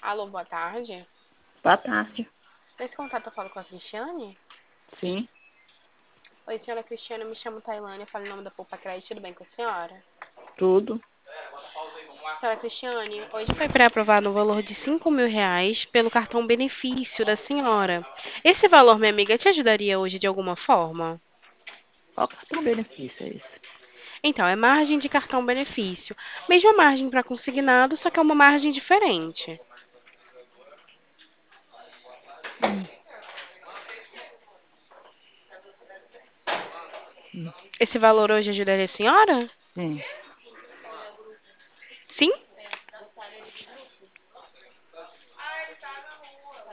Alô, boa tarde. Boa tarde. Nesse contato eu falo com a Cristiane? Sim, Oi, senhora Cristiane, eu me chamo Tailândia, falo em nome da Poupa Crédito, tudo bem com a senhora? tudo. Senhora Cristiane, hoje foi pré-aprovado no valor de R$ 5.000 pelo cartão benefício da senhora. Esse valor, minha amiga, te ajudaria hoje de alguma forma? Qual cartão benefício é esse? Então, é margem de cartão benefício. Mesma margem para consignado, só que é uma margem diferente. Hum, hum, Esse valor hoje ajudaria a senhora? sim, Sim?